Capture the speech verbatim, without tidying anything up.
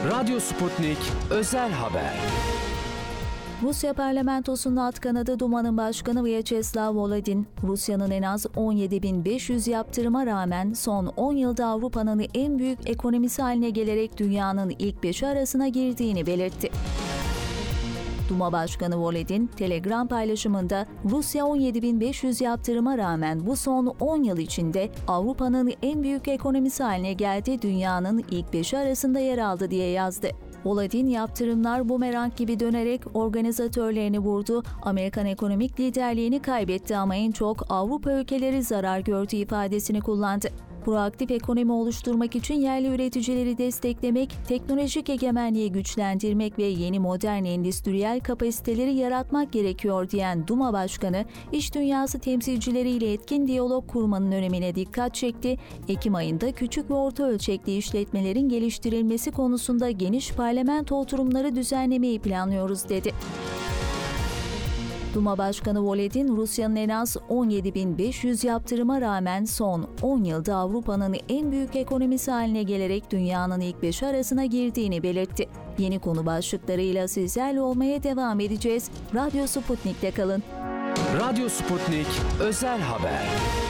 Radyo Sputnik Özel Haber. Rusya Parlamentosu'nun alt kanadı Duma'nın başkanı Vyacheslav Volodin, Rusya'nın en az on yedi bin beş yüz yaptırıma rağmen son on yılda Avrupa'nın en büyük ekonomisi haline gelerek dünyanın ilk beşi arasına girdiğini belirtti. Duma Başkanı Volodin, Telegram paylaşımında Rusya on yedi bin beş yüz yaptırıma rağmen bu son on yıl içinde Avrupa'nın en büyük ekonomisi haline geldi, dünyanın ilk beşi arasında yer aldı diye yazdı. Volodin, yaptırımlar bumerang gibi dönerek organizatörlerini vurdu, Amerikan ekonomik liderliğini kaybetti ama en çok Avrupa ülkeleri zarar gördü ifadesini kullandı. Proaktif ekonomi oluşturmak için yerli üreticileri desteklemek, teknolojik egemenliği güçlendirmek ve yeni modern endüstriyel kapasiteleri yaratmak gerekiyor diyen Duma Başkanı, iş dünyası temsilcileriyle etkin diyalog kurmanın önemine dikkat çekti. Ekim ayında küçük ve orta ölçekli işletmelerin geliştirilmesi konusunda geniş parlamento oturumları düzenlemeyi planlıyoruz dedi. Duma Başkanı Volodin, Rusya'nın en az on yedi bin beş yüz yaptırıma rağmen son on yılda Avrupa'nın en büyük ekonomisi haline gelerek dünyanın ilk beşi arasına girdiğini belirtti. Yeni konu başlıklarıyla sizlerle olmaya devam edeceğiz. Radyo Sputnik'te kalın. Radyo Sputnik Özel Haber.